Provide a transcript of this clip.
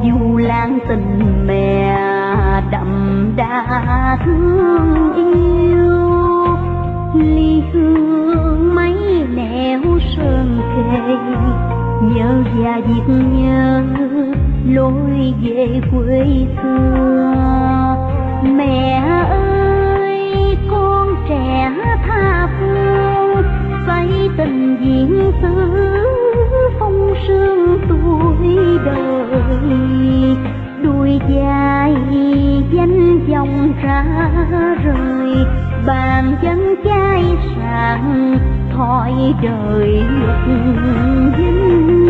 du lan tình mẹ đậm đà thương yêu. Ly hương mấy nẻo sơn kề, nhớ và việc nhớ lối về quê xưa. Mẹ ơi con trẻ tha phương, xây tình diễn xứ phong sương tuổi đời. Đuôi dài danh vọng ra rời, bàn chân chai sạn thoi đời vinh.